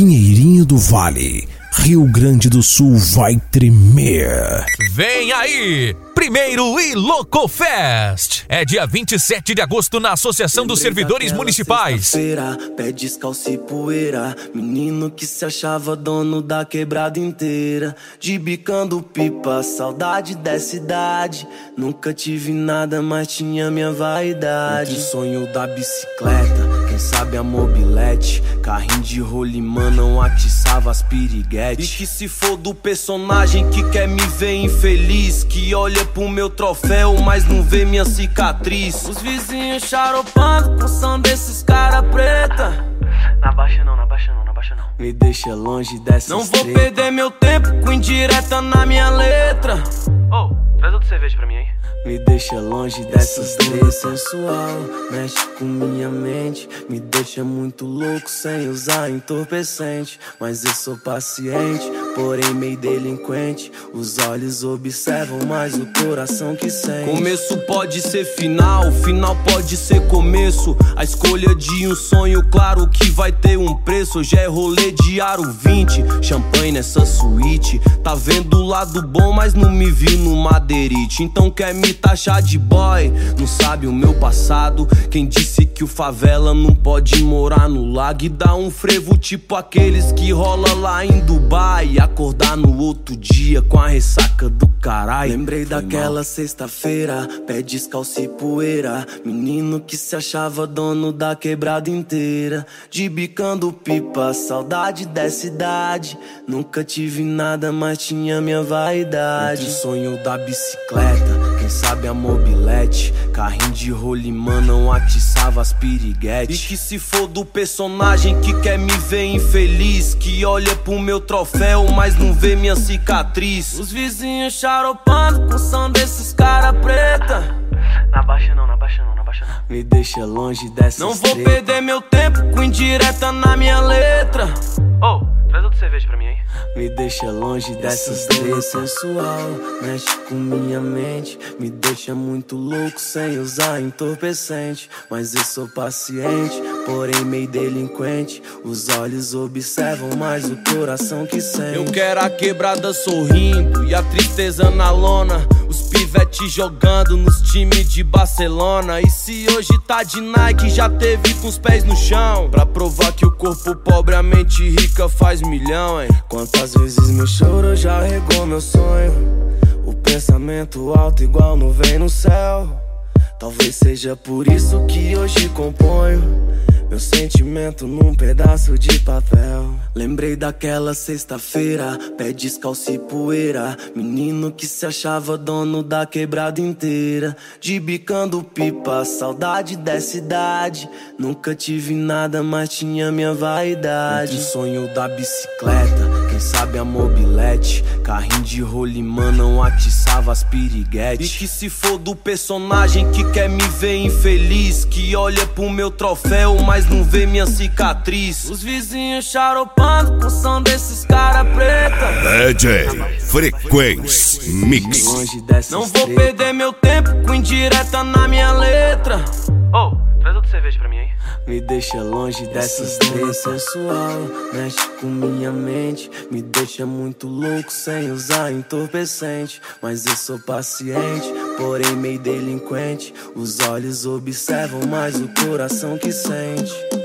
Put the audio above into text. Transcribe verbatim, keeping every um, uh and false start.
Pinheirinho do Vale, Rio Grande do Sul vai tremer. Vem aí, primeiro Ilocofest. É dia vinte e sete de agosto na Associação dos Servidores Municipais. Pé descalço e poeira, menino que se achava dono da quebrada inteira. De bicando pipa, saudade dessa idade. Nunca tive nada, mas tinha minha vaidade. Entre o sonho da bicicleta, quem sabe a mobilete. Carrinho de rolimã não atiçava as piriguetes. E que se for do personagem que quer me ver infeliz, que olha pro meu troféu, mas não vê minha cicatriz. Os vizinhos charopando com som desses cara preta. Na baixa não, na baixa não, na baixa não. Me deixa longe dessa Não vou perder meu tempo com indireta na minha letra. Oh, traz outra cerveja pra mim aí. Me deixa longe dessas três sensual, mexe com minha mente, me deixa muito louco sem usar entorpecente. Mas eu sou paciente, porém meio delinquente. Os olhos observam, mas o coração que sente. Começo pode ser final, final pode ser começo. A escolha de um sonho, claro que vai ter um preço. Hoje é rolê de aro vinte, champanhe nessa suíte. Tá vendo o lado bom, mas não me viu no madeirite. Então quer me taxar de boy, não sabe o meu passado. Quem disse que o favela não pode morar no lago e dar um frevo tipo aqueles que rola lá em Dubai e acordar no outro dia com a ressaca do caralho. Lembrei Foi daquela sexta-feira, pé descalço e poeira, menino que se achava dono da quebrada inteira. De bicando pipa, saudade dessa idade. Nunca tive nada, mas tinha minha vaidade. Entre o sonho da bicicleta, quem sabe a mobilete. Carrinho de rolimã não atiçava as piriguetes. E que se for do personagem que quer me ver infeliz, que olha pro meu troféu, mas não vê minha cicatriz. Os vizinhos charopando com som desses cara preta. Na baixa não, na baixa não, na baixa não. Me deixa longe dessas Não vou treta. perder meu tempo com indireta na minha letra. Oh, traz outra cerveja pra mim aí. Me deixa longe dessas três sensual, mexe com minha mente, me deixa muito louco sem usar entorpecente. Mas eu sou paciente, porém meio delinquente. Os olhos observam, mas o coração que sente. Eu quero a quebrada sorrindo e a tristeza na lona. Os pivete jogando nos times de Barcelona. E se hoje tá de Nike, já teve com os pés no chão, pra provar que o corpo pobre, a mente rica faz milhão, hein? Quantas vezes meu choro já regou meu sonho. O pensamento alto igual nuvem no céu. Talvez seja por isso que hoje componho meu sentimento num pedaço de papel. Lembrei daquela sexta-feira, pé descalço e poeira, menino que se achava dono da quebrada inteira. De bicando pipa, saudade dessa idade. Nunca tive nada, mas tinha minha vaidade. Entre o sonho da bicicleta, quem sabe a mobilete. Carrinho de rolimã não atiçava as piriguetes. E que se for do personagem que quer me ver infeliz, que olha pro meu troféu, mas não vê minha cicatriz. Os vizinhos charopando com som desses cara preta. D J Frequência Mix. Não vou perder meu tempo com indireta na minha letra. Oh, traz outra cerveja pra mim aí. Me deixa longe dessas três sensual, mexe com minha mente, me deixa muito louco sem usar entorpecente. Mas eu sou paciente, porém meio delinquente. Os olhos observam, mas o coração que sente.